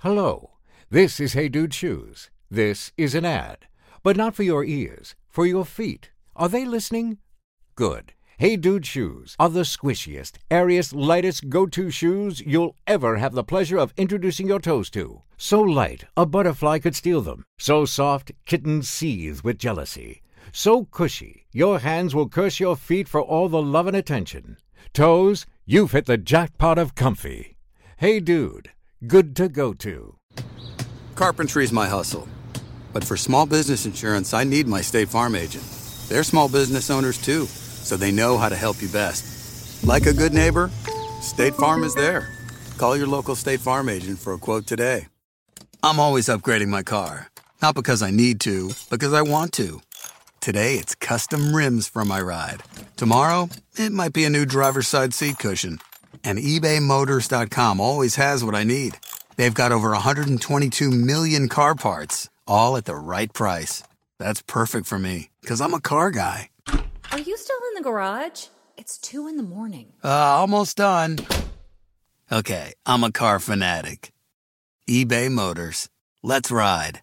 Hello, this is Hey Dude Shoes. This is an ad, but not for your ears, for your feet. Are they listening? Good. Hey Dude Shoes are the squishiest, airiest, lightest go-to shoes you'll ever have the pleasure of introducing your toes to. So light, a butterfly could steal them. So soft, kittens seethe with jealousy. So cushy, your hands will curse your feet for all the love and attention. Toes, you've hit the jackpot of comfy. Hey Dude, good to go to. Carpentry's my hustle. But for small business insurance, I need my State Farm agent. They're small business owners too, so they know how to help you best. Like a good neighbor, State Farm is there. Call your local State Farm agent for a quote today. I'm always upgrading my car. Not because I need to, because I want to. Today, it's custom rims for my ride. Tomorrow, it might be a new driver's side seat cushion. And ebaymotors.com always has what I need. They've got over 122 million car parts, all at the right price. That's perfect for me, because I'm a car guy. Are you still in the garage? It's 2 a.m. Almost done. Okay, I'm a car fanatic. eBay Motors. Let's ride.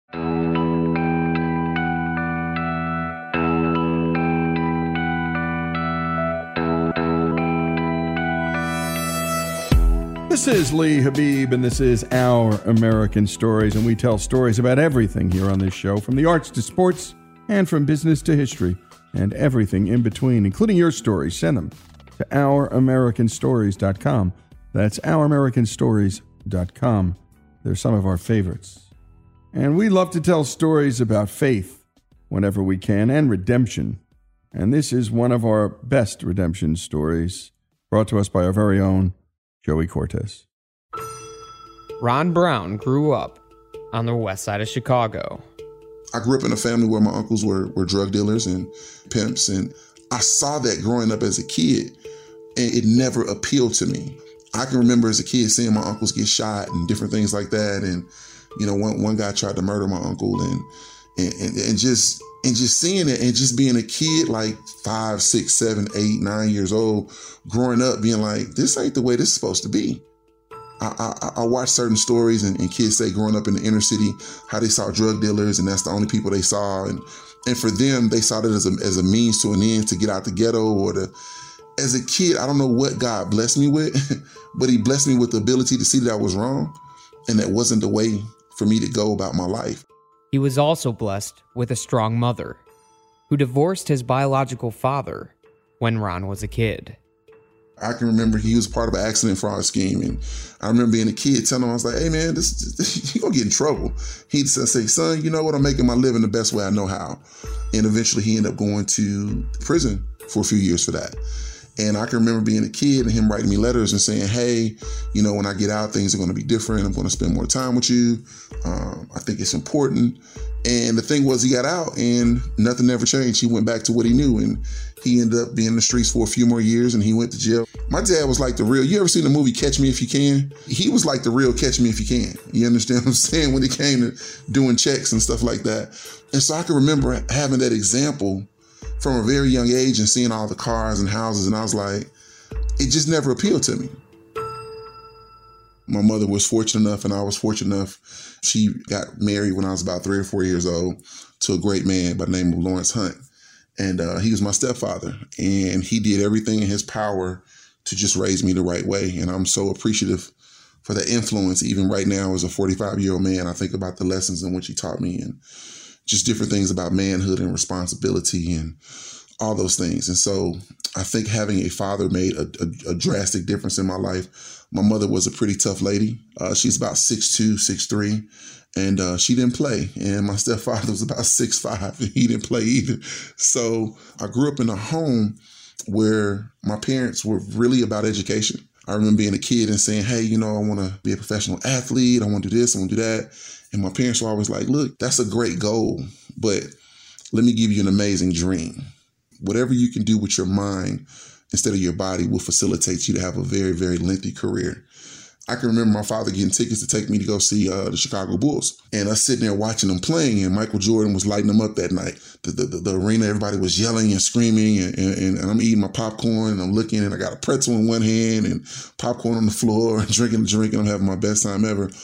This is Lee Habib, and this is Our American Stories, and we tell stories about everything here on this show, from the arts to sports, and from business to history, and everything in between, including your stories. Send them to OurAmericanStories.com. That's OurAmericanStories.com. They're some of our favorites. And we love to tell stories about faith whenever we can, and redemption. And this is one of our best redemption stories, brought to us by our very own Joey Cortez. Ron Brown grew up on the west side of Chicago. I grew up in a family where my uncles were drug dealers and pimps, and I saw that growing up as a kid, and it never appealed to me. I can remember as a kid seeing my uncles get shot and different things like that, and one guy tried to murder my uncle, and just seeing it and just being a kid, like 5, 6, 7, 8, 9 years old, growing up being like, this ain't the way this is supposed to be. I watched certain stories and kids say growing up in the inner city, how they saw drug dealers and that's the only people they saw. And for them, they saw it as a means to an end to get out the ghetto or to, as a kid, I don't know what God blessed me with, but he blessed me with the ability to see that I was wrong and that wasn't the way for me to go about my life. He was also blessed with a strong mother who divorced his biological father when Ron was a kid. I can remember he was part of an accident fraud scheme, and I remember being a kid telling him, I was like, hey man, this you're gonna get in trouble. He'd say, son, you know what, I'm making my living the best way I know how. And eventually he ended up going to prison for a few years for that. And I can remember being a kid and him writing me letters and saying, hey, when I get out, things are going to be different. I'm going to spend more time with you. I think it's important. And the thing was, he got out and nothing ever changed. He went back to what he knew, and he ended up being in the streets for a few more years, and he went to jail. My dad was like the real, you ever seen the movie Catch Me If You Can? He was like the real Catch Me If You Can. You understand what I'm saying? When it came to doing checks and stuff like that. And so I can remember having that example from a very young age and seeing all the cars and houses, and I was like, it just never appealed to me. My mother was fortunate enough, and I was fortunate enough. She got married when I was about 3 or 4 years old to a great man by the name of Lawrence Hunt. And he was my stepfather, and he did everything in his power to just raise me the right way. And I'm so appreciative for that influence. Even right now, as a 45-year-old man, I think about the lessons in which he taught me and just different things about manhood and responsibility and all those things. And so I think having a father made a drastic difference in my life. My mother was a pretty tough lady. She's about 6'2", 6'3", and she didn't play. And my stepfather was about 6'5", and he didn't play either. So I grew up in a home where my parents were really about education. I remember being a kid and saying, hey, I want to be a professional athlete. I want to do this, I want to do that. And my parents were always like, look, that's a great goal, but let me give you an amazing dream. Whatever you can do with your mind instead of your body will facilitate you to have a very, very lengthy career. I can remember my father getting tickets to take me to go see the Chicago Bulls, and us sitting there watching them playing, and Michael Jordan was lighting them up that night. The arena, everybody was yelling and screaming, and I'm eating my popcorn, and I'm looking, and I got a pretzel in one hand and popcorn on the floor and drinking a drink, and I'm having my best time ever.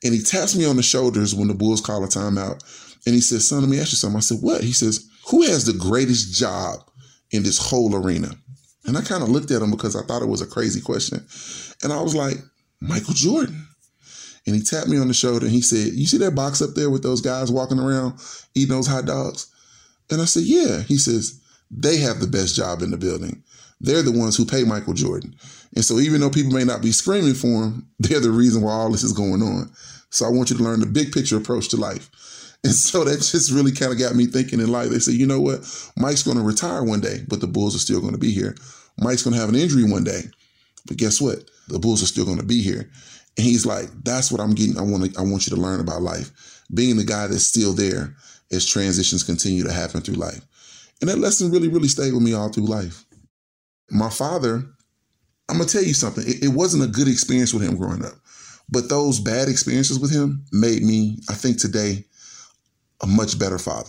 And he taps me on the shoulders when the Bulls call a timeout. And he says, son, let me ask you something. I said, what? He says, who has the greatest job in this whole arena? And I kind of looked at him because I thought it was a crazy question. And I was like, Michael Jordan. And he tapped me on the shoulder and he said, you see that box up there with those guys walking around eating those hot dogs? And I said, yeah. He says, they have the best job in the building. They're the ones who pay Michael Jordan. And so even though people may not be screaming for him, they're the reason why all this is going on. So I want you to learn the big picture approach to life. And so that just really kind of got me thinking in life. They said, you know what? Mike's going to retire one day, but the Bulls are still going to be here. Mike's going to have an injury one day, but guess what? The Bulls are still going to be here. And he's like, that's what I'm getting. I want you to learn about life. Being the guy that's still there as transitions continue to happen through life. And that lesson really, really stayed with me all through life. My father, I'm going to tell you something. It wasn't a good experience with him growing up, but those bad experiences with him made me, I think today, a much better father.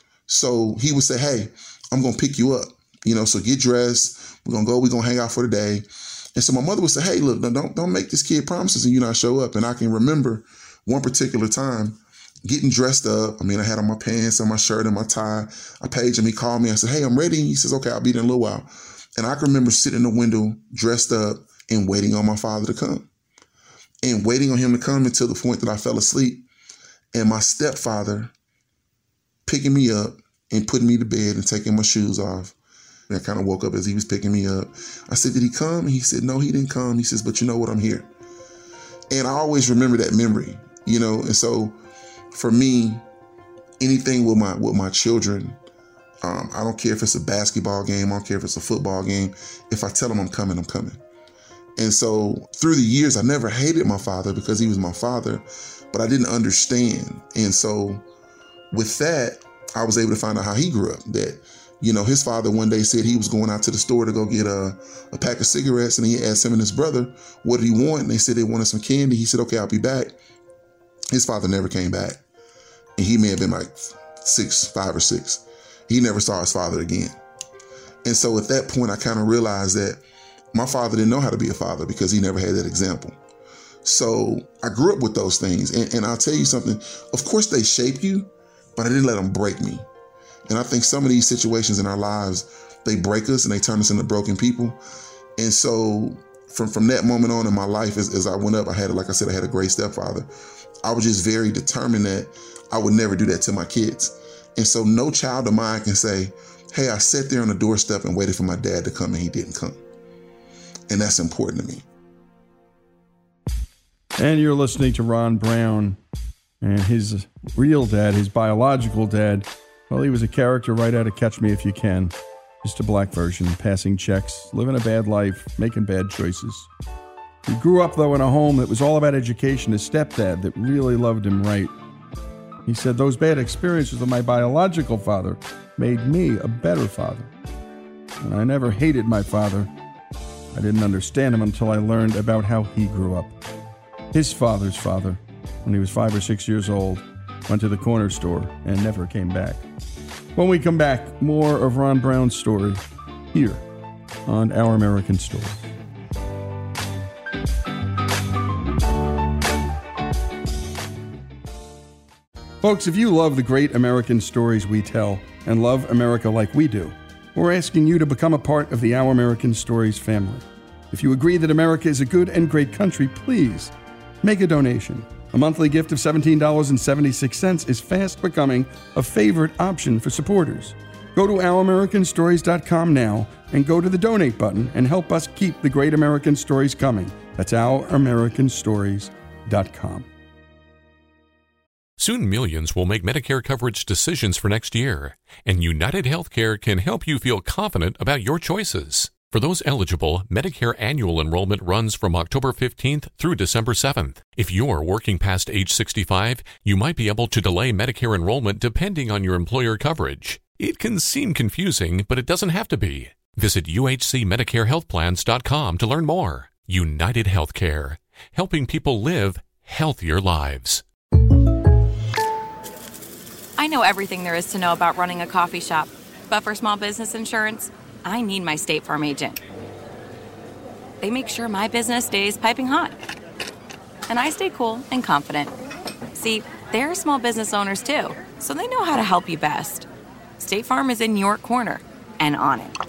So he would say, hey, I'm going to pick you up, so get dressed. We're going to hang out for the day. And so my mother would say, hey, look, don't make this kid promises and you not show up. And I can remember one particular time getting dressed up. I had on my pants and my shirt and my tie. I paged him. He called me. I said, hey, I'm ready. He says, okay, I'll be there in a little while. And I can remember sitting in the window dressed up and waiting on my father to come. And waiting on him to come until the point that I fell asleep. And my stepfather picking me up and putting me to bed and taking my shoes off. And I kind of woke up as he was picking me up. I said, did he come? And he said, no, he didn't come. He says, but you know what? I'm here. And I always remember that memory, And so for me, anything with my children, I don't care if it's a basketball game. I don't care if it's a football game. If I tell them I'm coming, I'm coming. And so through the years, I never hated my father because he was my father, but I didn't understand. And so with that, I was able to find out how he grew up. That, his father one day said he was going out to the store to go get a pack of cigarettes. And he asked him and his brother, what did he want? And they said they wanted some candy. He said, okay, I'll be back. His father never came back. And he may have been like 5 or 6. He never saw his father again. And so at that point, I kind of realized that my father didn't know how to be a father because he never had that example. So I grew up with those things. And I'll tell you something, of course they shape you, but I didn't let them break me. And I think some of these situations in our lives, they break us and they turn us into broken people. And so from that moment on in my life, as I went up, I had a great stepfather. I was just very determined that I would never do that to my kids. And so no child of mine can say, hey, I sat there on the doorstep and waited for my dad to come and he didn't come. And that's important to me. And you're listening to Ron Brown. And his real dad, his biological dad, well, he was a character right out of Catch Me If You Can. Just a black version, passing checks, living a bad life, making bad choices. He grew up, though, in a home that was all about education. His stepdad that really loved him right. He said, those bad experiences with my biological father made me a better father. And I never hated my father. I didn't understand him until I learned about how he grew up. His father's father, when he was 5 or 6 years old, went to the corner store and never came back. When we come back, more of Ron Brown's story here on Our American Story. Folks, if you love the great American stories we tell and love America like we do, we're asking you to become a part of the Our American Stories family. If you agree that America is a good and great country, please make a donation. A monthly gift of $17.76 is fast becoming a favorite option for supporters. Go to OurAmericanStories.com now and go to the donate button and help us keep the great American stories coming. That's OurAmericanStories.com. Soon millions will make Medicare coverage decisions for next year, and United Healthcare can help you feel confident about your choices. For those eligible, Medicare annual enrollment runs from October 15th through December 7th. If you're working past age 65, you might be able to delay Medicare enrollment depending on your employer coverage. It can seem confusing, but it doesn't have to be. Visit UHCMedicareHealthPlans.com to learn more. United Healthcare, helping people live healthier lives. I know everything there is to know about running a coffee shop, but for small business insurance, I need my State Farm agent. They make sure my business stays piping hot. and I stay cool and confident. See, they're small business owners too, so they know how to help you best. State Farm is in your corner and on it.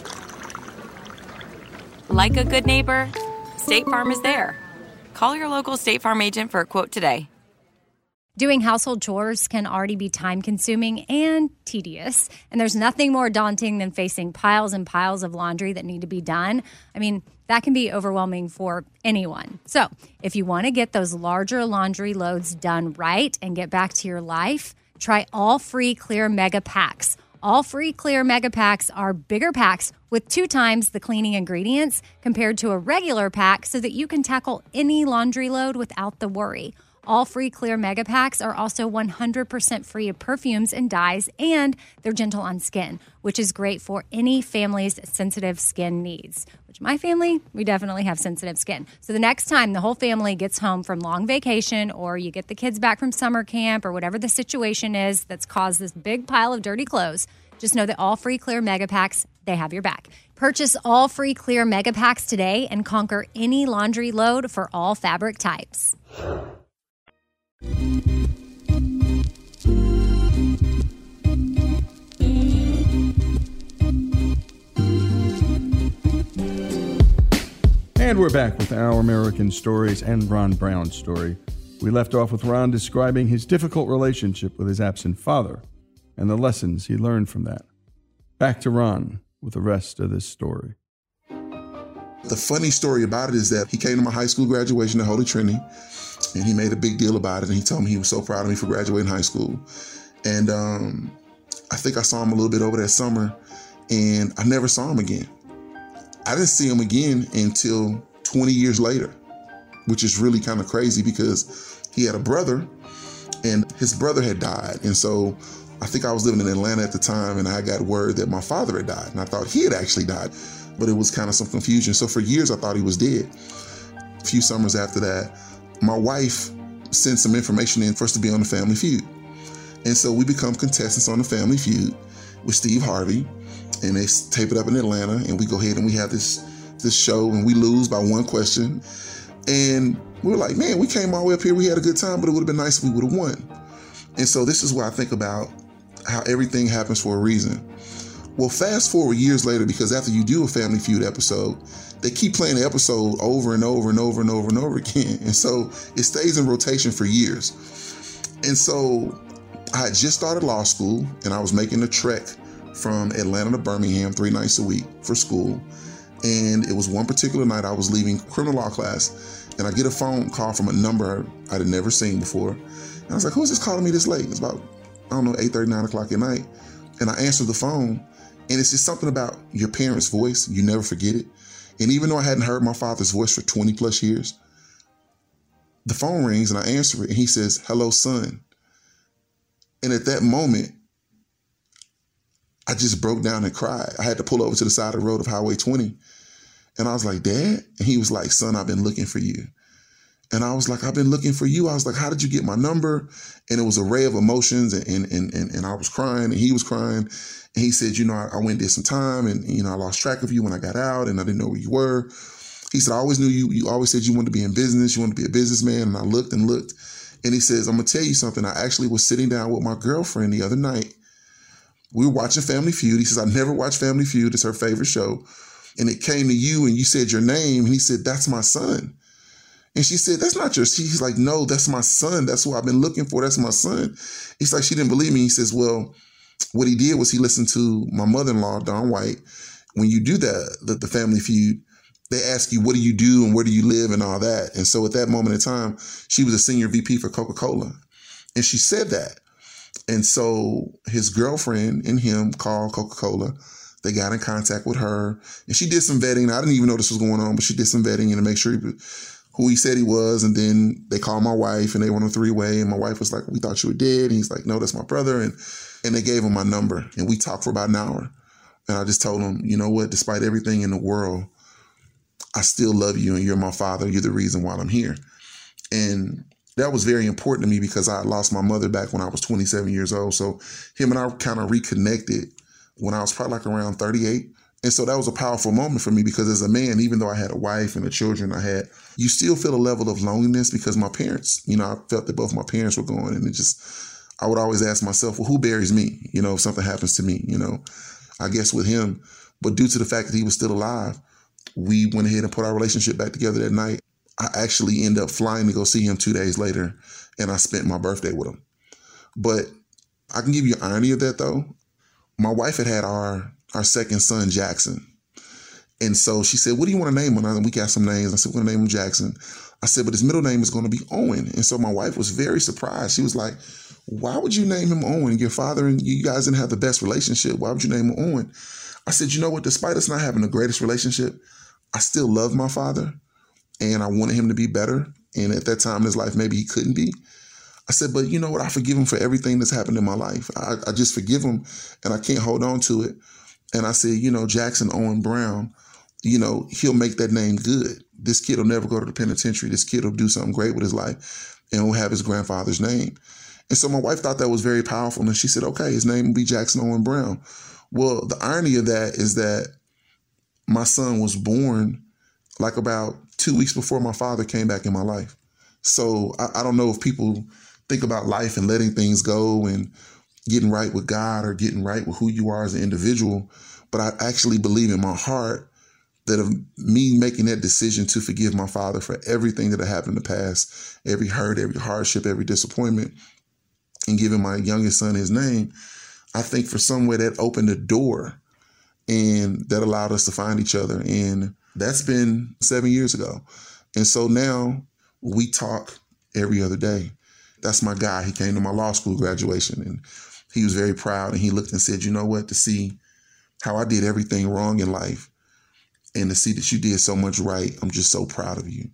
Like a good neighbor, State Farm is there. Call your local State Farm agent for a quote today. Doing household chores can already be time-consuming and tedious, and there's nothing more daunting than facing piles and piles of laundry that need to be done. I mean, that can be overwhelming for anyone. So, if you want to get those larger laundry loads done right and get back to your life, try All Free Clear Mega Packs. All Free Clear Mega Packs are bigger packs with 2 times the cleaning ingredients compared to a regular pack so that you can tackle any laundry load without the worry. All Free Clear Mega Packs are also 100% free of perfumes and dyes, and they're gentle on skin, which is great for any family's sensitive skin needs. Which my family, we definitely have sensitive skin. So the next time the whole family gets home from long vacation, or you get the kids back from summer camp, or whatever the situation is that's caused this big pile of dirty clothes, just know that All Free Clear Mega Packs, they have your back. Purchase All Free Clear Mega Packs today and conquer any laundry load for all fabric types. And we're back with Our American Stories and Ron Brown's story. We left off with Ron describing his difficult relationship with his absent father and the lessons he learned from that. Back to Ron with the rest of this story. The funny story about it is that he came to my high school graduation at Holy Trinity, and he made a big deal about it, and he told me he was so proud of me for graduating high school. And I think I saw him a little bit over that summer, and I never saw him again. I didn't see him again until 20 years later, which is really kind of crazy because he had a brother, and his brother had died. And so I think I was living in Atlanta at the time, and I got word that my father had died, and I thought he had actually died, but it was kind of some confusion. So for years, I thought he was dead. A few summers after that, my wife sent some information in for us to be on the Family Feud. And so we become contestants on the Family Feud with Steve Harvey, and they tape it up in Atlanta, and we go ahead and we have this show, and we lose by one question. And we were like, man, we came all the way up here, we had a good time, but it would have been nice if we would have won. And so this is where I think about how everything happens for a reason. Well, fast forward years later, because after you do a Family Feud episode, they keep playing the episode over and over and over and over and over again. And so it stays in rotation for years. And so I had just started law school, and I was making a trek from Atlanta to Birmingham 3 nights a week for school. And it was one particular night I was leaving criminal law class, and I get a phone call from a number I had never seen before. And I was like, who's this calling me this late? It's about, 8:30, 9 o'clock at night. And I answered the phone, and it's just something about your parents' voice. You never forget it. And even though I hadn't heard my father's voice for 20 plus years, the phone rings and I answer it, and he says, hello, son. And at that moment, I just broke down and cried. I had to pull over to the side of the road of Highway 20. And I was like, Dad? And he was like, son, I've been looking for you. And I was like, I've been looking for you. I was like, how did you get my number? And it was an array of emotions, and I was crying, and he was crying. And he said, I went and did some time, and, I lost track of you when I got out, and I didn't know where you were. He said, I always knew you. You always said you wanted to be in business. You wanted to be a businessman. And I looked and looked. And he says, I'm going to tell you something. I actually was sitting down with my girlfriend the other night. We were watching Family Feud. He says, I never watched Family Feud. It's her favorite show. And it came to you, and you said your name. And he said, that's my son. And she said, that's not yours. He's like, no, that's my son. That's who I've been looking for. That's my son. He's like, she didn't believe me. He says, well, what he did was he listened to my mother-in-law, Dawn White. When you do the Family Feud, they ask you, what do you do and where do you live and all that. And so at that moment in time, she was a senior VP for Coca-Cola. And she said that. And so his girlfriend and him called Coca-Cola. They got in contact with her, and she did some vetting. I didn't even know this was going on, but she did some vetting to make sure who he said he was. And then they called my wife, and they went on a 3-way, and my wife was like, we thought you were dead. And he's like, no, that's my brother. And they gave him my number, and we talked for about an hour. And I just told him, you know what, despite everything in the world, I still love you, and you're my father. You're the reason why I'm here. And that was very important to me because I lost my mother back when I was 27 years old. So him and I kind of reconnected when I was probably like around 38, And so that was a powerful moment for me because as a man, even though I had a wife and the children you still feel a level of loneliness because my parents, I felt that both my parents were gone. And I would always ask myself, well, who buries me? If something happens to me, I guess with him. But due to the fact that he was still alive, we went ahead and put our relationship back together that night. I actually ended up flying to go see him 2 days later, and I spent my birthday with him. But I can give you an irony of that, though. My wife had our second son, Jackson. And so she said, what do you want to name him? And we got some names. I said, we're going to name him Jackson. I said, but his middle name is going to be Owen. And so my wife was very surprised. She was like, why would you name him Owen? Your father and you guys didn't have the best relationship. Why would you name him Owen? I said, you know what? Despite us not having the greatest relationship, I still love my father and I wanted him to be better. And at that time in his life, maybe he couldn't be. I said, but you know what? I forgive him for everything that's happened in my life. I just forgive him and I can't hold on to it. And I said, Jackson Owen Brown, he'll make that name good. This kid will never go to the penitentiary. This kid will do something great with his life and will have his grandfather's name. And so my wife thought that was very powerful. And she said, okay, his name will be Jackson Owen Brown. Well, the irony of that is that my son was born like about 2 weeks before my father came back in my life. So I don't know if people think about life and letting things go and getting right with God or getting right with who you are as an individual. But I actually believe in my heart that of me making that decision to forgive my father for everything that had happened in the past, every hurt, every hardship, every disappointment, and giving my youngest son his name, I think for somewhere that opened a door and that allowed us to find each other. And that's been 7 years ago. And so now we talk every other day. That's my guy. He came to my law school graduation and he was very proud. And he looked and said, you know what, to see how I did everything wrong in life and to see that you did so much right, I'm just so proud of you.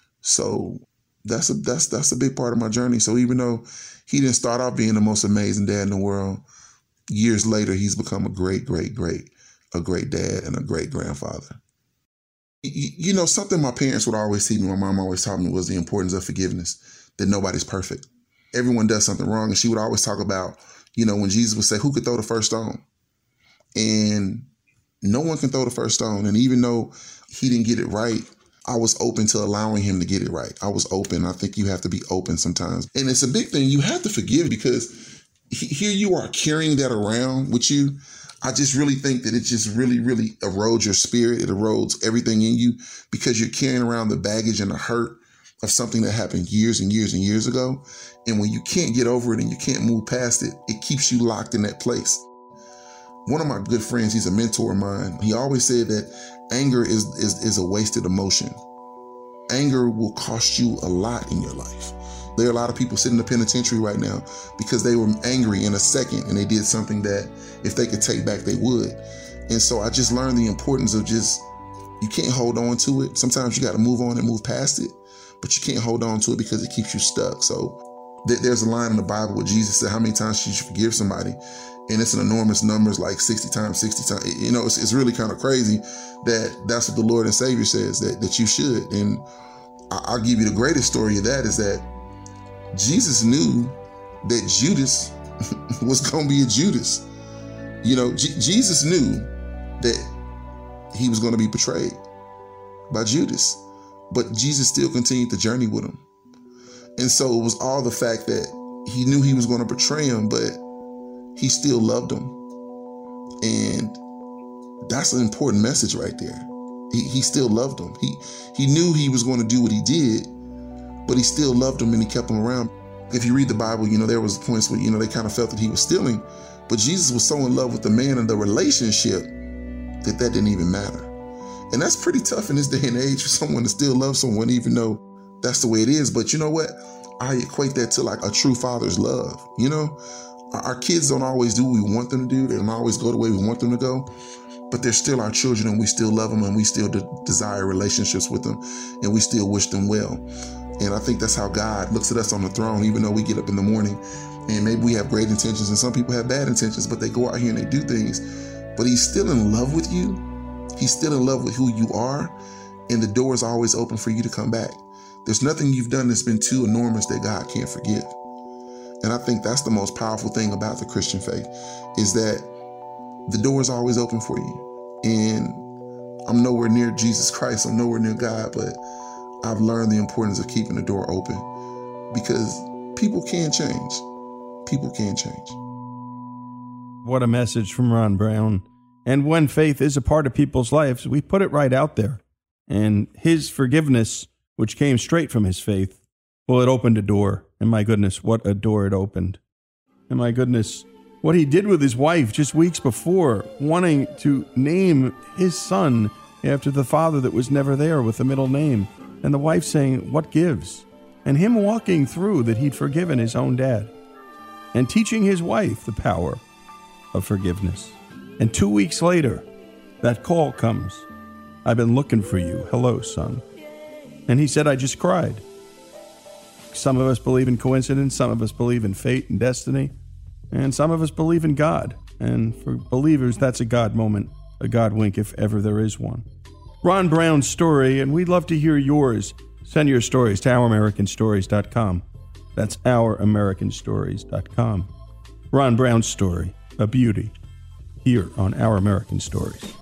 So that's a big part of my journey. So even though he didn't start off being the most amazing dad in the world, years later, he's become a great dad and a great grandfather. Something my parents would always teach me, my mom always taught me, was the importance of forgiveness, that nobody's perfect. Everyone does something wrong. And she would always talk about, when Jesus would say, who could throw the first stone? And no one can throw the first stone. And even though he didn't get it right, I was open to allowing him to get it right. I was open. I think you have to be open sometimes. And it's a big thing. You have to forgive because here you are carrying that around with you. I just really think that it just really, really erodes your spirit. It erodes everything in you because you're carrying around the baggage and the hurt of something that happened years and years and years ago. And when you can't get over it and you can't move past it, it keeps you locked in that place. One of my good friends, he's a mentor of mine. He always said that anger is a wasted emotion. Anger will cost you a lot in your life. There are a lot of people sitting in the penitentiary right now because they were angry in a second and they did something that if they could take back, they would. And so I just learned the importance of you can't hold on to it. Sometimes you got to move on and move past it, but you can't hold on to it because it keeps you stuck. So there's a line in the Bible where Jesus said, how many times should you forgive somebody? And it's an enormous number, it's like 60 times. It's really kind of crazy that's what the Lord and Savior says that you should. And I'll give you the greatest story of that is that Jesus knew that Judas was going to be a Judas. Jesus knew that he was going to be betrayed by Judas, but Jesus still continued the journey with him. And so it was all the fact that he knew he was going to betray him, but he still loved him. And that's an important message right there. He still loved him. He knew he was going to do what he did, but he still loved him and he kept him around. If you read the Bible, there was points where, they kind of felt that he was stealing, but Jesus was so in love with the man and the relationship that didn't even matter. And that's pretty tough in this day and age for someone to still love someone, even though that's the way it is. But you know what? I equate that to like a true father's love. Our kids don't always do what we want them to do. They don't always go the way we want them to go, but they're still our children and we still love them and we still desire relationships with them and we still wish them well. And I think that's how God looks at us on the throne, even though we get up in the morning and maybe we have great intentions and some people have bad intentions, but they go out here and they do things, but he's still in love with you. He's still in love with who you are. And the door is always open for you to come back. There's nothing you've done that's been too enormous that God can't forgive. And I think that's the most powerful thing about the Christian faith is that the door is always open for you. And I'm nowhere near Jesus Christ. I'm nowhere near God, but I've learned the importance of keeping the door open because people can change. People can change. What a message from Ron Brown. And when faith is a part of people's lives, we put it right out there. And his forgiveness, which came straight from his faith, well, it opened a door. And my goodness, what a door it opened. And my goodness, what he did with his wife just weeks before, wanting to name his son after the father that was never there with the middle name. And the wife saying, what gives? And him walking through that he'd forgiven his own dad. And teaching his wife the power of forgiveness. And 2 weeks later, that call comes. I've been looking for you. Hello, son. And he said, I just cried. Some of us believe in coincidence. Some of us believe in fate and destiny. And some of us believe in God. And for believers, that's a God moment, a God wink if ever there is one. Ron Brown's story, and we'd love to hear yours. Send your stories to OurAmericanStories.com. That's OurAmericanStories.com. Ron Brown's story, a beauty, here on Our American Stories.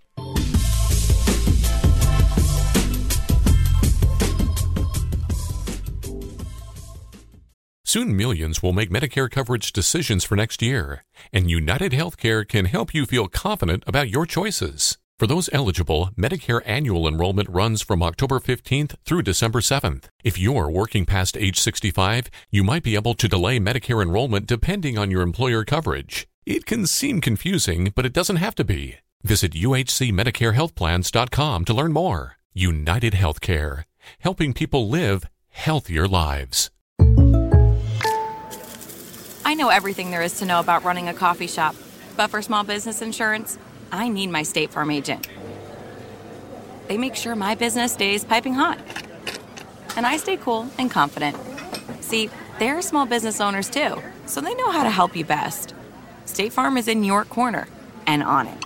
Soon millions will make Medicare coverage decisions for next year, and United Healthcare can help you feel confident about your choices. For those eligible, Medicare annual enrollment runs from October 15th through December 7th. If you're working past age 65, you might be able to delay Medicare enrollment depending on your employer coverage. It can seem confusing, but it doesn't have to be. Visit uhcmedicarehealthplans.com to learn more. United Healthcare, helping people live healthier lives. I know everything there is to know about running a coffee shop, but for small business insurance, I need my State Farm agent. They make sure my business stays piping hot, and I stay cool and confident. See, they're small business owners too, so they know how to help you best. State Farm is in your corner and on it.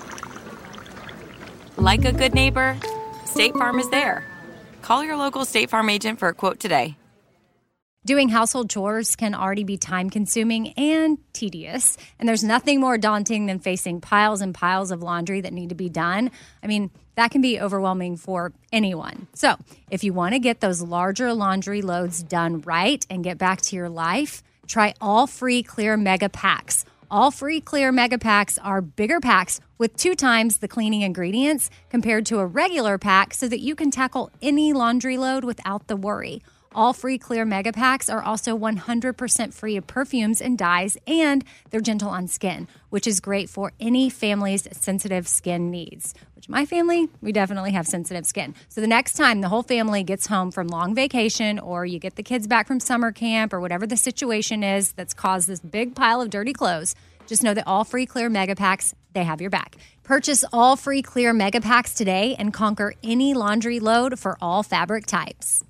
Like a good neighbor, State Farm is there. Call your local State Farm agent for a quote today. Doing household chores can already be time-consuming and tedious, and there's nothing more daunting than facing piles and piles of laundry that need to be done. I mean, that can be overwhelming for anyone. So, if you want to get those larger laundry loads done right and get back to your life, try All Free Clear Mega Packs. All Free Clear Mega Packs are bigger packs with 2 times the cleaning ingredients compared to a regular pack so that you can tackle any laundry load without the worry. All Free Clear Mega Packs are also 100% free of perfumes and dyes, and they're gentle on skin, which is great for any family's sensitive skin needs. Which my family, we definitely have sensitive skin. So the next time the whole family gets home from long vacation, or you get the kids back from summer camp, or whatever the situation is that's caused this big pile of dirty clothes, just know that All Free Clear Mega Packs, they have your back. Purchase All Free Clear Mega Packs today and conquer any laundry load for all fabric types.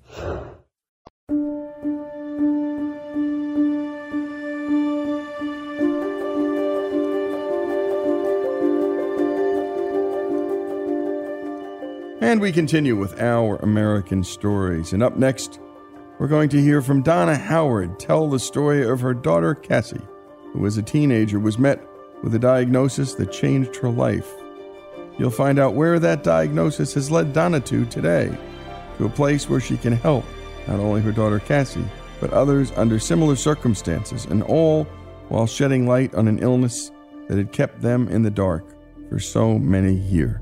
And we continue with Our American Stories. And up next, we're going to hear from Donna Howard tell the story of her daughter, Cassie, who as a teenager was met with a diagnosis that changed her life. You'll find out where that diagnosis has led Donna to today, to a place where she can help not only her daughter, Cassie, but others under similar circumstances, and all while shedding light on an illness that had kept them in the dark for so many years.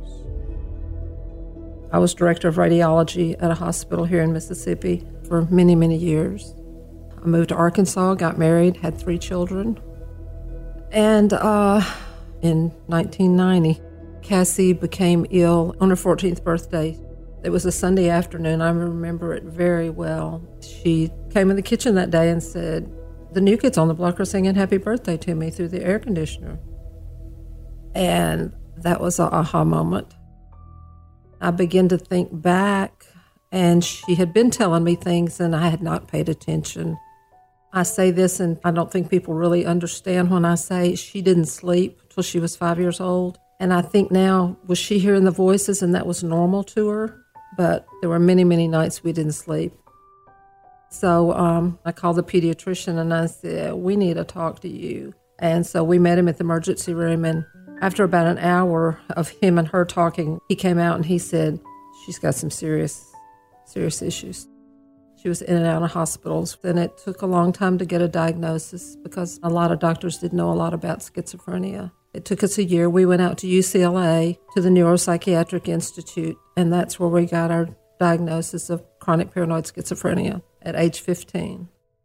I was director of radiology at a hospital here in Mississippi for many, many years. I moved to Arkansas, got married, had 3 children. And in 1990, Cassie became ill on her 14th birthday. It was a Sunday afternoon. I remember it very well. She came in the kitchen that day and said, "The new kids on the block are singing happy birthday to me through the air conditioner." And that was an aha moment. I began to think back, and she had been telling me things, and I had not paid attention. I say this, and I don't think people really understand when I say she didn't sleep till she was 5 years old. And I think now, was she hearing the voices, and that was normal to her? But there were many, many nights we didn't sleep. So I called the pediatrician, and I said, "We need to talk to you." And so we met him at the emergency room, and After about an hour of him and her talking, he came out and he said, she's got some serious issues. She was in and out of hospitals, and it took a long time to get a diagnosis because a lot of doctors didn't know a lot about schizophrenia. It took us a year. We went out to UCLA, to the Neuropsychiatric Institute, and that's where we got our diagnosis of chronic paranoid schizophrenia at age 15.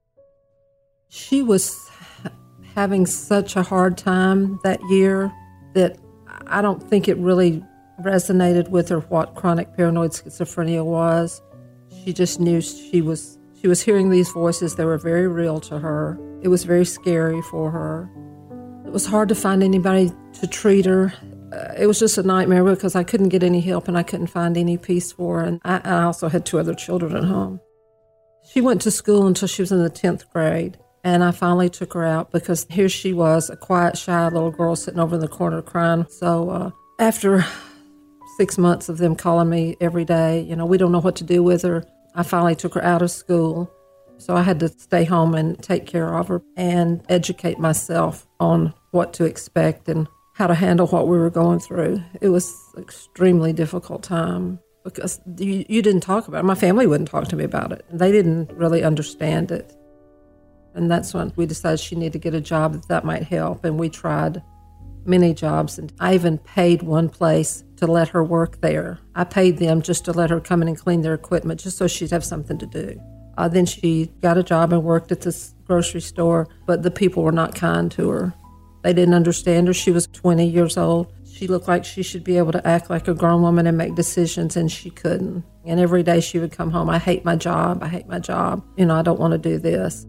She was having such a hard time that year that I don't think it really resonated with her what chronic paranoid schizophrenia was. She just knew she was hearing these voices. They were very real to her. It was very scary for her. It was hard to find anybody to treat her. It was just a nightmare because I couldn't get any help and I couldn't find any peace for her. And I also had 2 other children at home. She went to school until she was in the 10th grade. And I finally took her out because here she was, a quiet, shy little girl sitting over in the corner crying. So after 6 months of them calling me every day, we don't know what to do with her, I finally took her out of school. So I had to stay home and take care of her and educate myself on what to expect and how to handle what we were going through. It was an extremely difficult time because you didn't talk about it. My family wouldn't talk to me about it. They didn't really understand it. And that's when we decided she needed to get a job that might help. And we tried many jobs. And I even paid one place to let her work there. I paid them just to let her come in and clean their equipment just so she'd have something to do. Then she got a job and worked at this grocery store, but the people were not kind to her. They didn't understand her. She was 20 years old. She looked like she should be able to act like a grown woman and make decisions, and she couldn't. And every day she would come home, I hate my job. I don't want to do this.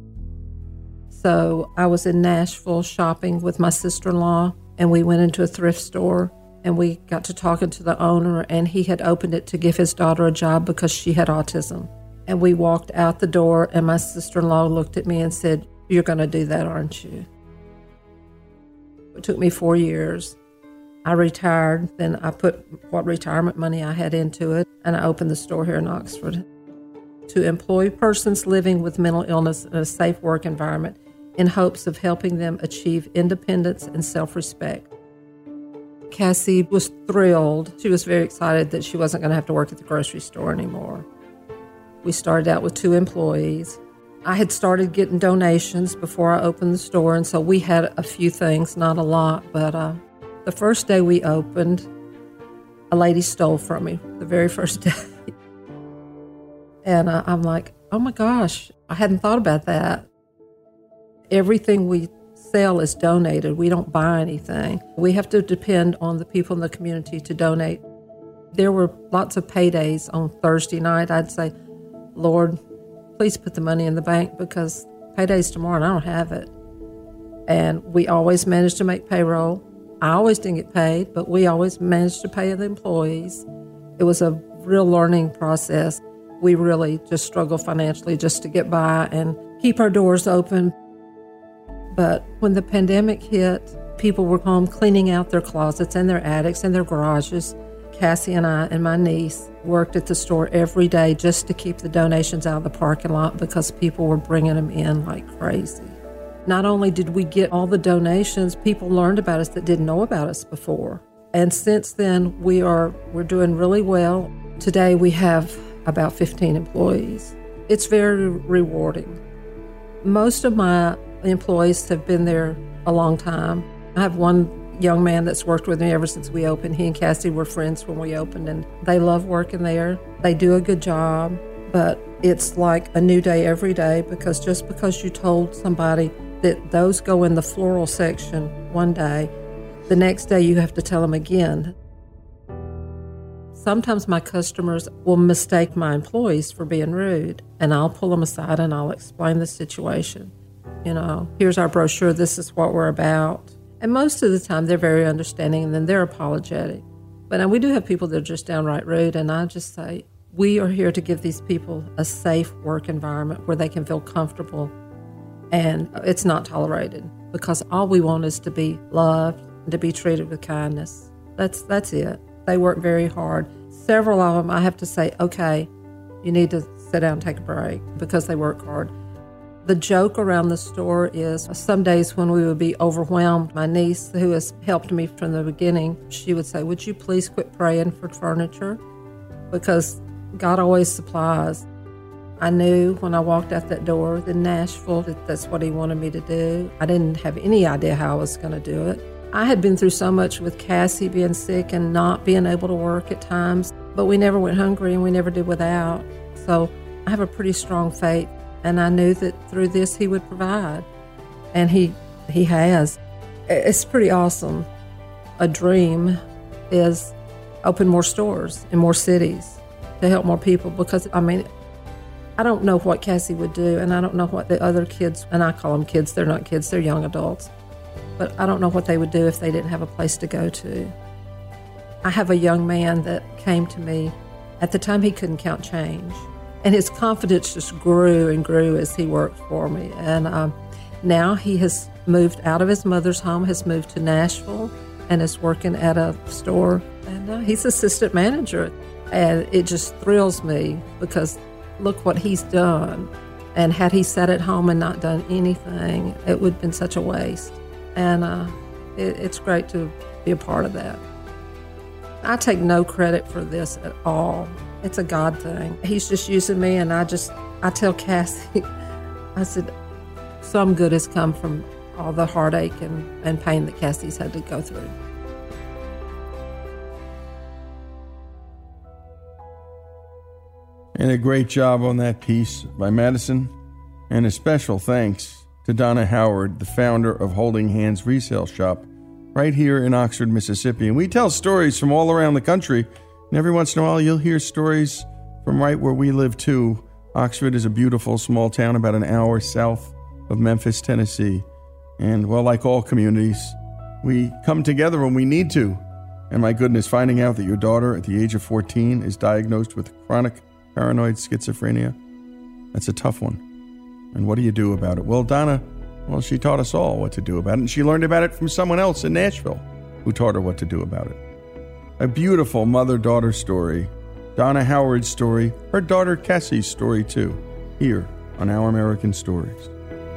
So I was in Nashville shopping with my sister-in-law, and we went into a thrift store, and we got to talking to the owner, and he had opened it to give his daughter a job because she had autism. And we walked out the door, and my sister-in-law looked at me and said, "You're going to do that, aren't you?" It took me 4 years. I retired, then I put what retirement money I had into it, and I opened the store here in Oxford to employ persons living with mental illness in a safe work environment in hopes of helping them achieve independence and self-respect. Cassie was thrilled. She was very excited that she wasn't going to have to work at the grocery store anymore. We started out with 2 employees. I had started getting donations before I opened the store, and so we had a few things, not a lot, but the first day we opened, a lady stole from me, the very first day. And I'm like, oh my gosh, I hadn't thought about that. Everything we sell is donated. We don't buy anything. We have to depend on the people in the community to donate. There were lots of paydays on Thursday night. I'd say, Lord, please put the money in the bank because payday's tomorrow and I don't have it. And we always managed to make payroll. I always didn't get paid, but we always managed to pay the employees. It was a real learning process. We really just struggled financially just to get by and keep our doors open. But when the pandemic hit, people were home cleaning out their closets and their attics and their garages. Cassie and I and my niece worked at the store every day just to keep the donations out of the parking lot because people were bringing them in like crazy. Not only did we get all the donations, people learned about us that didn't know about us before. And since then, we're doing really well. Today, we have about 15 employees. It's very rewarding. Most of my employees have been there a long time. I have one young man that's worked with me ever since we opened. He and Cassie were friends when we opened, and they love working there. They do a good job, but it's like a new day every day because just because you told somebody that those go in the floral section one day, the next day you have to tell them again. Sometimes my customers will mistake my employees for being rude, and I'll pull them aside and I'll explain the situation. Here's our brochure, this is what we're about. And most of the time they're very understanding and then they're apologetic. But we do have people that are just downright rude, and I just say, we are here to give these people a safe work environment where they can feel comfortable and it's not tolerated because all we want is to be loved and to be treated with kindness. That's it. They work very hard. Several of them, I have to say, okay, you need to sit down and take a break because they work hard. The joke around the store is some days when we would be overwhelmed, my niece, who has helped me from the beginning, she would say, "Would you please quit praying for furniture?" Because God always supplies. I knew when I walked out that door in Nashville that that's what He wanted me to do. I didn't have any idea how I was going to do it. I had been through so much with Cassie being sick and not being able to work at times, but we never went hungry and we never did without. So I have a pretty strong faith, and I knew that through this He would provide, and He has. It's pretty awesome. A dream is open more stores in more cities to help more people, because, I don't know what Cassie would do, and I don't know what the other kids, and I call them kids, they're not kids, they're young adults, but I don't know what they would do if they didn't have a place to go to. I have a young man that came to me. At the time, he couldn't count change, and his confidence just grew and grew as he worked for me. And now he has moved out of his mother's home, has moved to Nashville, and is working at a store, and he's assistant manager. And it just thrills me, because look what he's done. And had he sat at home and not done anything, it would have been such a waste. And it's great to be a part of that. I take no credit for this at all. It's a God thing. He's just using me, and I tell Cassie, I said, some good has come from all the heartache and pain that Cassie's had to go through. And a great job on that piece by Madison. And a special thanks to Donna Howard, the founder of Holding Hands Resale Shop, right here in Oxford, Mississippi. And we tell stories from all around the country. And every once in a while, you'll hear stories from right where we live, too. Oxford is a beautiful small town about an hour south of Memphis, Tennessee. And, well, like all communities, we come together when we need to. And my goodness, finding out that your daughter at the age of 14 is diagnosed with chronic paranoid schizophrenia, that's a tough one. And what do you do about it? Well, Donna, she taught us all what to do about it, and she learned about it from someone else in Nashville who taught her what to do about it. A beautiful mother-daughter story. Donna Howard's story, her daughter Cassie's story too, here on Our American Stories.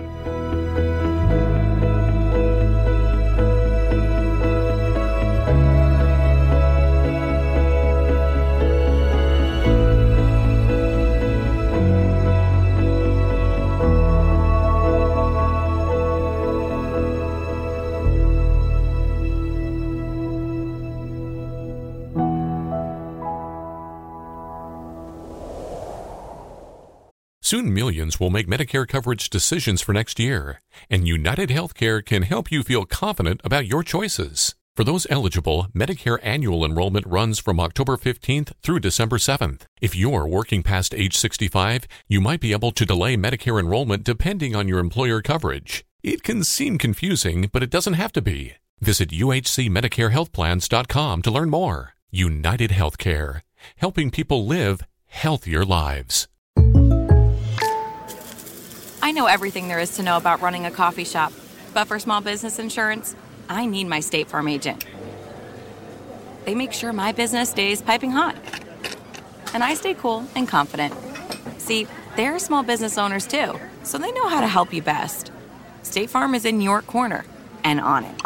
Soon millions will make Medicare coverage decisions for next year, and United Healthcare can help you feel confident about your choices. For those eligible, Medicare annual enrollment runs from October 15th through December 7th. If you're working past age 65, you might be able to delay Medicare enrollment depending on your employer coverage. It can seem confusing, but it doesn't have to be. Visit uhcmedicarehealthplans.com to learn more. United Healthcare, helping people live healthier lives. I know everything there is to know about running a coffee shop, but for small business insurance, I need my State Farm agent. They make sure my business stays piping hot, and I stay cool and confident. See, they're small business owners too, so they know how to help you best. State Farm is in your corner and on it.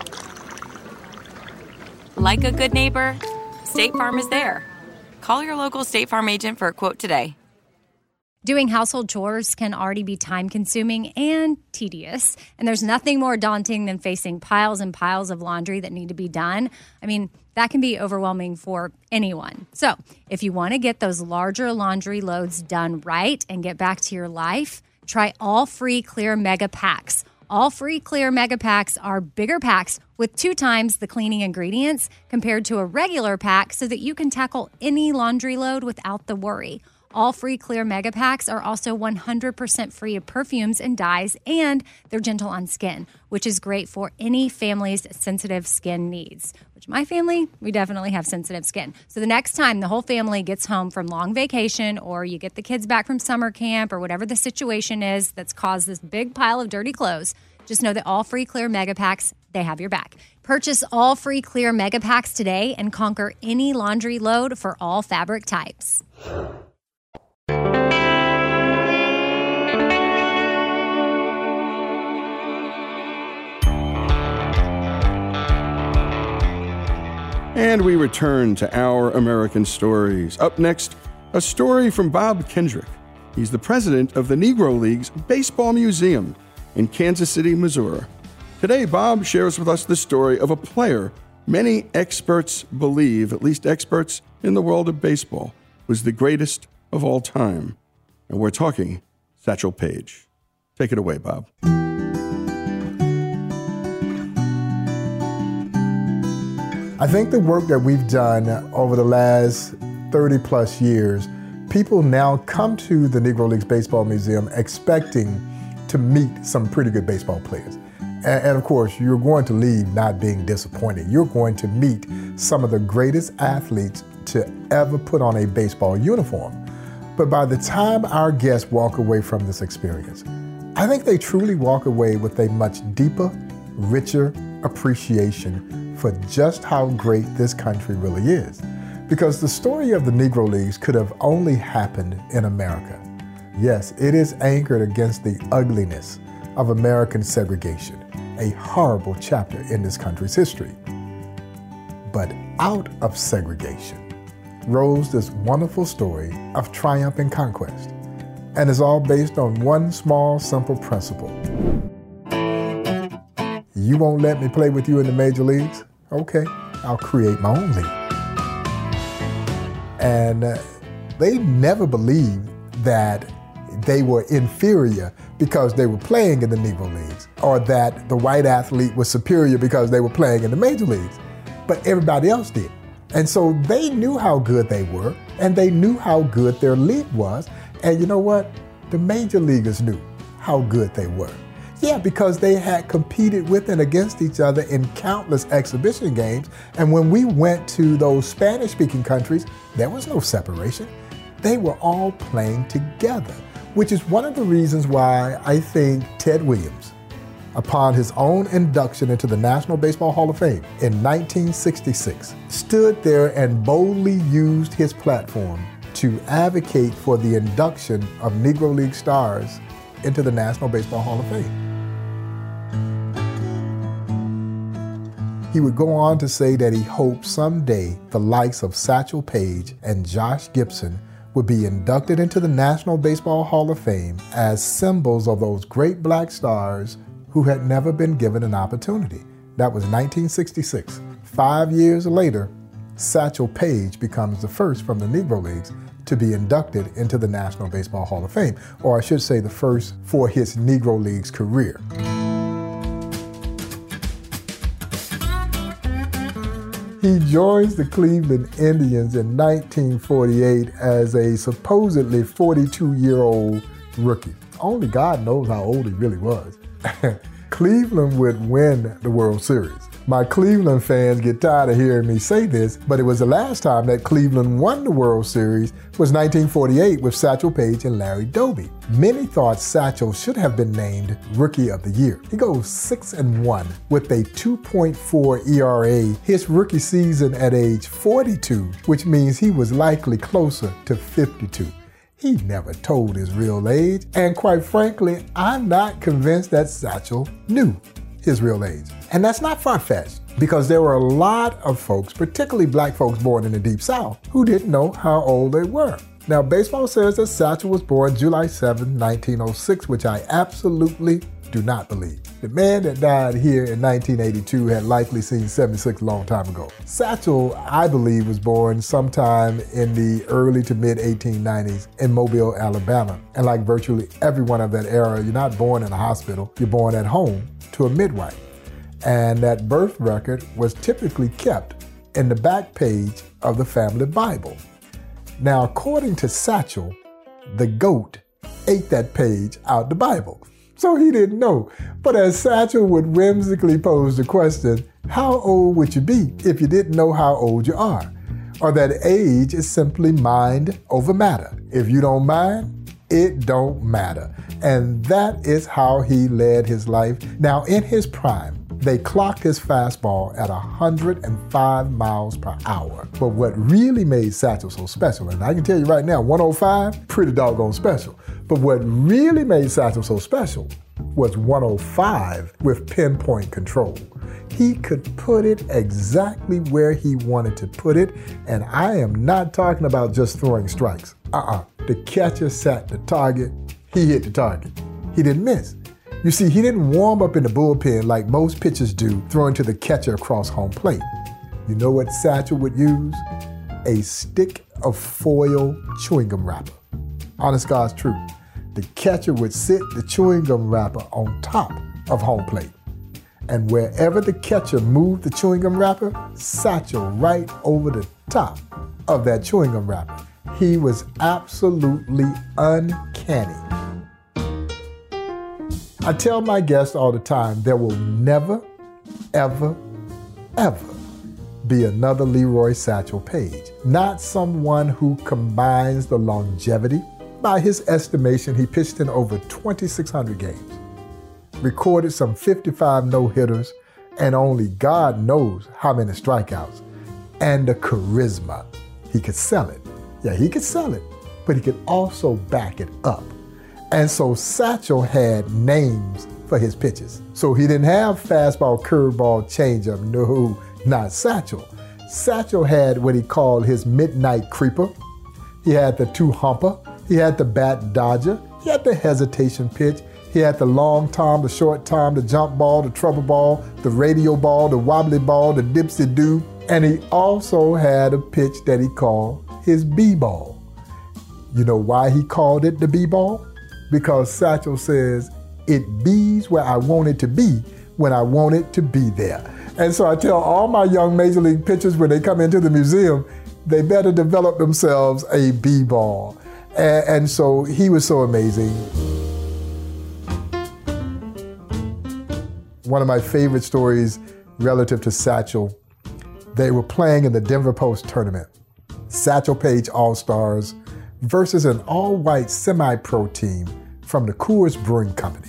Like a good neighbor, State Farm is there. Call your local State Farm agent for a quote today. Doing household chores can already be time-consuming and tedious, and there's nothing more daunting than facing piles and piles of laundry that need to be done. That can be overwhelming for anyone. So, if you want to get those larger laundry loads done right and get back to your life, try All Free Clear Mega Packs. All Free Clear Mega Packs are bigger packs with 2 times the cleaning ingredients compared to a regular pack, so that you can tackle any laundry load without the worry. All Free Clear Mega Packs are also 100% free of perfumes and dyes, and they're gentle on skin, which is great for any family's sensitive skin needs. Which my family, we definitely have sensitive skin. So the next time the whole family gets home from long vacation, or you get the kids back from summer camp, or whatever the situation is that's caused this big pile of dirty clothes, just know that All Free Clear Mega Packs, they have your back. Purchase All Free Clear Mega Packs today and conquer any laundry load for all fabric types. And we return to Our American Stories. Up next, a story from Bob Kendrick. He's the president of the Negro Leagues Baseball Museum in Kansas City, Missouri. Today, Bob shares with us the story of a player many experts believe, at least experts in the world of baseball, was the greatest of all time. And we're talking Satchel Paige. Take it away, Bob. I think the work that we've done over the last 30 plus years, people now come to the Negro Leagues Baseball Museum expecting to meet some pretty good baseball players. And of course, you're going to leave not being disappointed. You're going to meet some of the greatest athletes to ever put on a baseball uniform. But by the time our guests walk away from this experience, I think they truly walk away with a much deeper, richer appreciation for just how great this country really is. Because the story of the Negro Leagues could have only happened in America. Yes, it is anchored against the ugliness of American segregation, a horrible chapter in this country's history. But out of segregation rose this wonderful story of triumph and conquest, and is all based on one small, simple principle. You won't let me play with you in the major leagues? Okay, I'll create my own league. And they never believed that they were inferior because they were playing in the Negro Leagues, or that the white athlete was superior because they were playing in the major leagues. But everybody else did. And so they knew how good they were, and they knew how good their league was. And you know what? The major leaguers knew how good they were. Yeah, because they had competed with and against each other in countless exhibition games. And when we went to those Spanish-speaking countries, there was no separation. They were all playing together, which is one of the reasons why I think Ted Williams, upon his own induction into the National Baseball Hall of Fame in 1966, stood there and boldly used his platform to advocate for the induction of Negro League stars into the National Baseball Hall of Fame. He would go on to say that he hoped someday the likes of Satchel Paige and Josh Gibson would be inducted into the National Baseball Hall of Fame as symbols of those great black stars who had never been given an opportunity. That was 1966. 5 years later, Satchel Paige becomes the first from the Negro Leagues to be inducted into the National Baseball Hall of Fame, or I should say the first for his Negro Leagues career. He joins the Cleveland Indians in 1948 as a supposedly 42-year-old rookie. Only God knows how old he really was. Cleveland would win the World Series. My Cleveland fans get tired of hearing me say this, but it was the last time that Cleveland won the World Series was 1948 with Satchel Paige and Larry Doby. Many thought Satchel should have been named Rookie of the Year. He goes 6-1 with a 2.4 ERA his rookie season at age 42, which means he was likely closer to 52. He never told his real age, and quite frankly, I'm not convinced that Satchel knew his real age. And that's not far-fetched, because there were a lot of folks, particularly black folks born in the Deep South, who didn't know how old they were. Now, baseball says that Satchel was born July 7, 1906, which I absolutely do not believe. The man that died here in 1982 had likely seen 76 a long time ago. Satchel, I believe, was born sometime in the early to mid 1890s in Mobile, Alabama. And like virtually everyone of that era, you're not born in a hospital, you're born at home to a midwife. And that birth record was typically kept in the back page of the family Bible. Now, according to Satchel, the goat ate that page out the Bible. So he didn't know. But as Satchel would whimsically pose the question, how old would you be if you didn't know how old you are? Or that age is simply mind over matter. If you don't mind, it don't matter. And that is how he led his life. Now, in his prime, they clocked his fastball at 105 miles per hour. But what really made Satchel so special, and I can tell you right now, 105, pretty doggone special. But what really made Satchel so special was 105 with pinpoint control. He could put it exactly where he wanted to put it, and I am not talking about just throwing strikes. The catcher sat the target, he hit the target. He didn't miss. You see, he didn't warm up in the bullpen like most pitchers do, throwing to the catcher across home plate. You know what Satchel would use? A stick of foil chewing gum wrapper. Honest God's truth. The catcher would sit the chewing gum wrapper on top of home plate. And wherever the catcher moved the chewing gum wrapper, Satchel right over the top of that chewing gum wrapper. He was absolutely uncanny. I tell my guests all the time, there will never, ever, ever be another Leroy Satchel Paige. Not someone who combines the longevity. By his estimation, he pitched in over 2,600 games, recorded some 55 no-hitters, and only God knows how many strikeouts, and the charisma. He could sell it. Yeah, he could sell it, but he could also back it up. And so Satchel had names for his pitches. So he didn't have fastball, curveball, changeup. No, not Satchel. Satchel had what he called his midnight creeper. He had the two-humper. He had the bat dodger. He had the hesitation pitch. He had the long tom, the short tom, the jump ball, the trouble ball, the radio ball, the wobbly ball, the dipsy-do. And he also had a pitch that he called his B-ball. You know why he called it the B-ball? Because Satchel says, it bees where I want it to be when I want it to be there. And so I tell all my young Major League pitchers when they come into the museum, they better develop themselves a B-ball. And so he was so amazing. One of my favorite stories relative to Satchel, they were playing in the Denver Post tournament. Satchel Paige All-Stars versus an all-white semi-pro team from the Coors Brewing Company.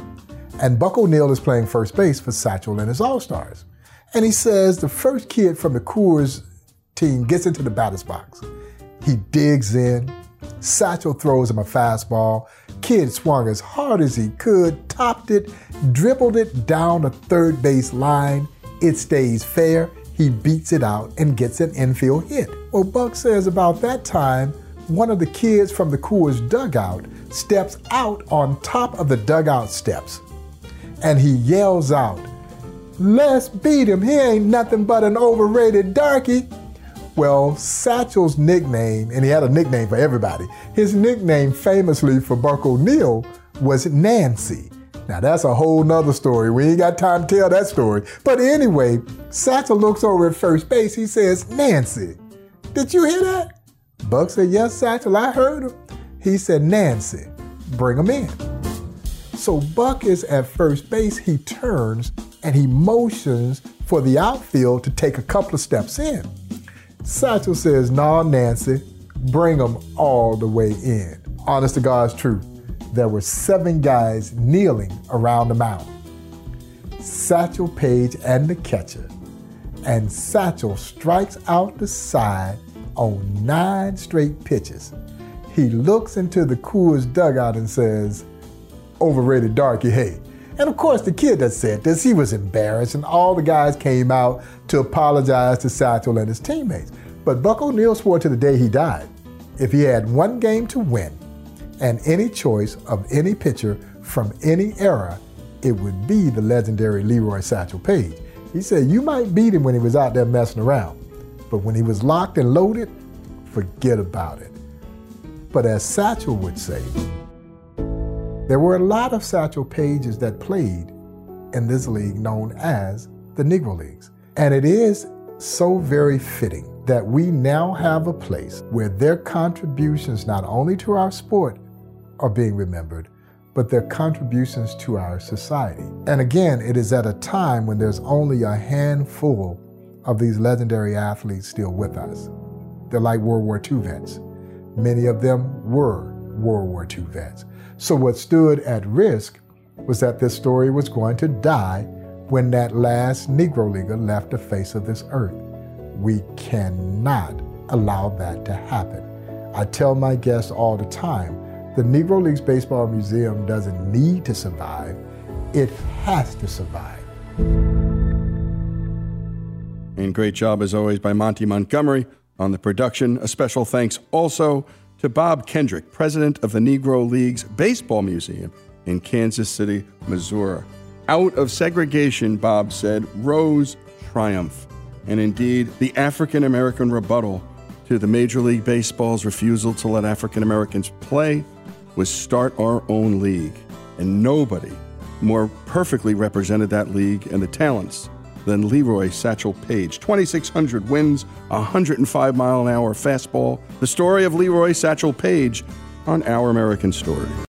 And Buck O'Neil is playing first base for Satchel and his All-Stars. And he says the first kid from the Coors team gets into the batter's box. He digs in. Satchel throws him a fastball. Kid swung as hard as he could, topped it, dribbled it down the third base line. It stays fair. He beats it out and gets an infield hit. Well, Buck says about that time, one of the kids from the Coors dugout steps out on top of the dugout steps. And he yells out, "Let's beat him. He ain't nothing but an overrated darky." Well, Satchel's nickname, and he had a nickname for everybody, his nickname famously for Buck O'Neil was Nancy. Now that's a whole nother story. We ain't got time to tell that story. But anyway, Satchel looks over at first base. He says, "Nancy, did you hear that?" Buck said, "Yes, Satchel, I heard him." He said, "Nancy, bring him in." So Buck is at first base. He turns and he motions for the outfield to take a couple of steps in. Satchel says, "Nah, Nancy, bring him all the way in." Honest to God's truth, there were 7 guys kneeling around the mound. Satchel Paige and the catcher. And Satchel strikes out the side on 9 straight pitches. He looks into the Coors dugout and says, "Overrated darky, hey." And of course, the kid that said this, he was embarrassed, and all the guys came out to apologize to Satchel and his teammates. But Buck O'Neil swore to the day he died, if he had one game to win and any choice of any pitcher from any era, it would be the legendary Leroy Satchel Paige. He said you might beat him when he was out there messing around, but when he was locked and loaded, forget about it. But as Satchel would say, there were a lot of Satchel Paiges that played in this league known as the Negro Leagues. And it is so very fitting that we now have a place where their contributions not only to our sport are being remembered, but their contributions to our society. And again, it is at a time when there's only a handful of these legendary athletes still with us. They're like World War II vets. Many of them were World War II vets. So what stood at risk was that this story was going to die when that last Negro Leaguer left the face of this earth. We cannot allow that to happen. I tell my guests all the time, The Negro Leagues Baseball Museum doesn't need to survive. It has to survive. And great job, as always, by Monty Montgomery on the production. A special thanks also to Bob Kendrick, president of the Negro Leagues Baseball Museum in Kansas City, Missouri. Out of segregation, Bob said, rose triumph. And indeed, the African-American rebuttal to the Major League Baseball's refusal to let African-Americans play was start our own league. And nobody more perfectly represented that league and the talents than Leroy Satchel Paige. 2,600 wins, 105-mile-an-hour fastball. The story of Leroy Satchel Paige on Our American Story.